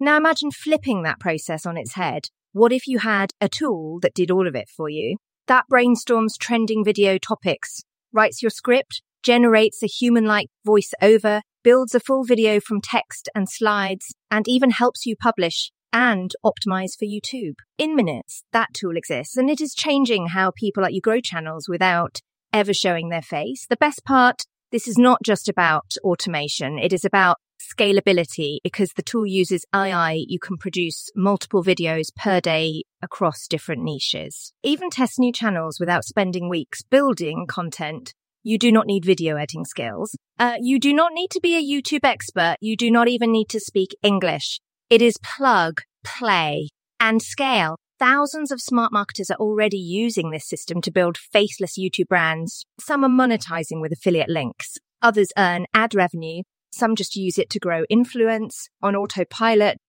Now imagine flipping that process on its head. What if you had a tool that did all of it for you? That brainstorms trending video topics, writes your script, generates a human-like voice-over, builds a full video from text and slides, and even helps you publish and optimize for YouTube. In minutes, that tool exists, and it is changing how people like you grow channels without ever showing their face. The best part, this is not just about automation. It is about scalability. Because the tool uses AI, you can produce multiple videos per day across different niches. Even test new channels without spending weeks building content. You do not need video editing skills. You do not need to be a YouTube expert. You do not even need to speak English. It is plug, play, and scale. Thousands of smart marketers are already using this system to build faceless YouTube brands. Some are monetizing with affiliate links. Others earn ad revenue. Some just use it to grow influence on autopilot.